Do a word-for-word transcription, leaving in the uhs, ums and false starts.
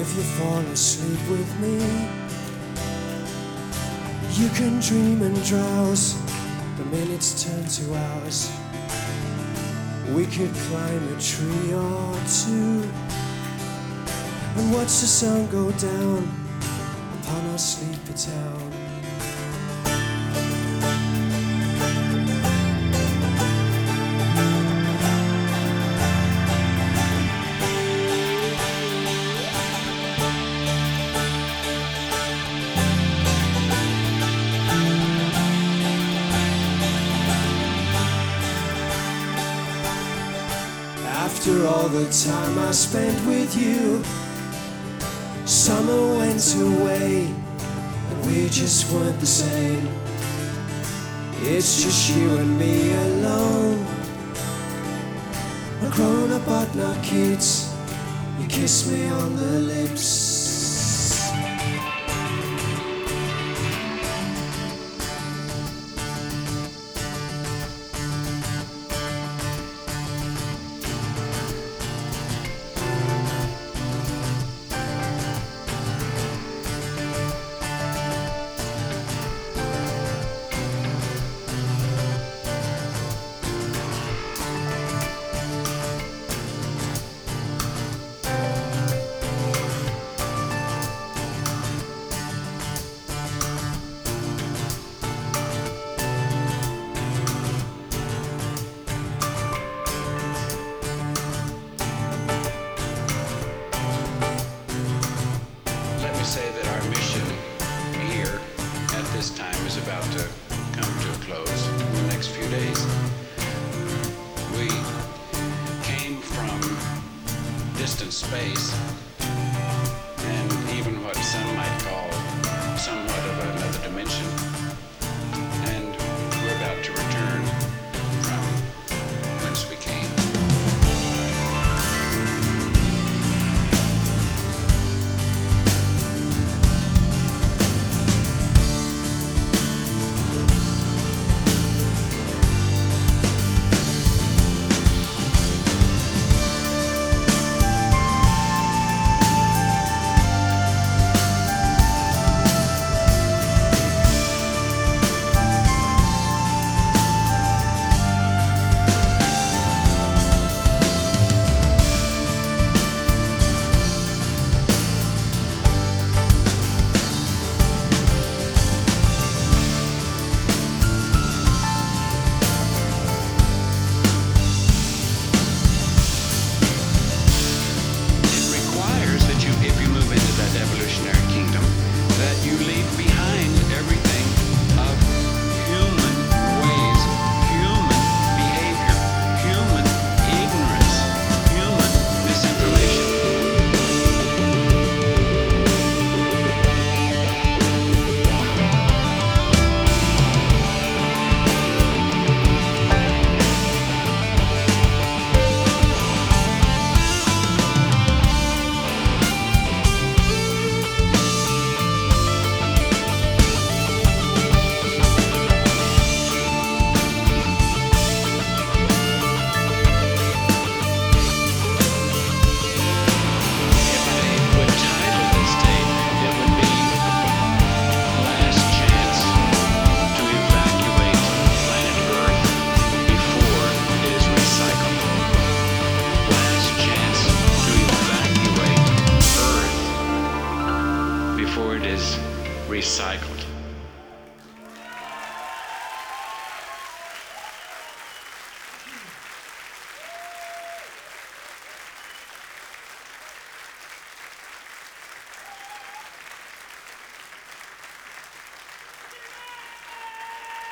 if you fall asleep with me, you can dream and drowse. The minutes turn to hours. We could climb a tree or two and watch the sun go down upon our sleepy town. After all the time I spent with you, summer went away and we just weren't the same. It's just you and me alone, a grown up but not kids. You kiss me on the lips. Say that our mission here at this time is about to come to a close in the next few days. We came from distant space and even what some might call somewhat of another dimension, and we're about to return from whence we came. Recycled.